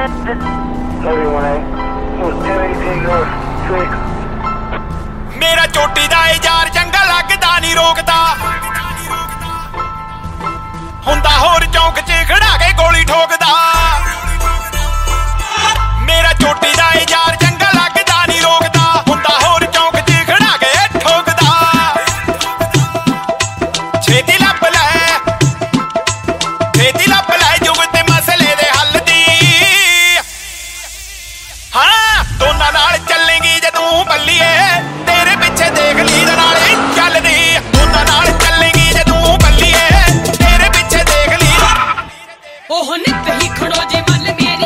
मेरा चोटी दा यार जंगल लगदा नहीं रोकदा हुंदा होर चौंक च खड़ा के गोली ठोकदा मेरा चोटी दा यार जंगल लगदा नहीं रोकदा हुंदा होर चौंक च खड़ा के ठोकदा छेती लप लै जुग ते मसले दे हल दी हाँ दोनां नाल चलेंगी जे तू बल्लीए तेरे पिछे देख लीर नाले चलदी दोनां नाल चलेंगी जे तू बल्लीए तेरे पिछे देख लीर ओह नित ही खड़ो जे मल मेरी